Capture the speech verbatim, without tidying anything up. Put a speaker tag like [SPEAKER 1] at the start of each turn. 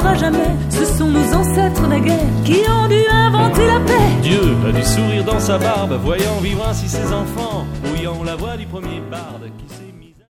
[SPEAKER 1] n'arrivera jamais. Ce sont nos ancêtres naguère qui ont dû inventer la paix.
[SPEAKER 2] Dieu a du sourire dans sa barbe, voyant vivre ainsi ses enfants, brouillant la voix du premier barde qui s'est...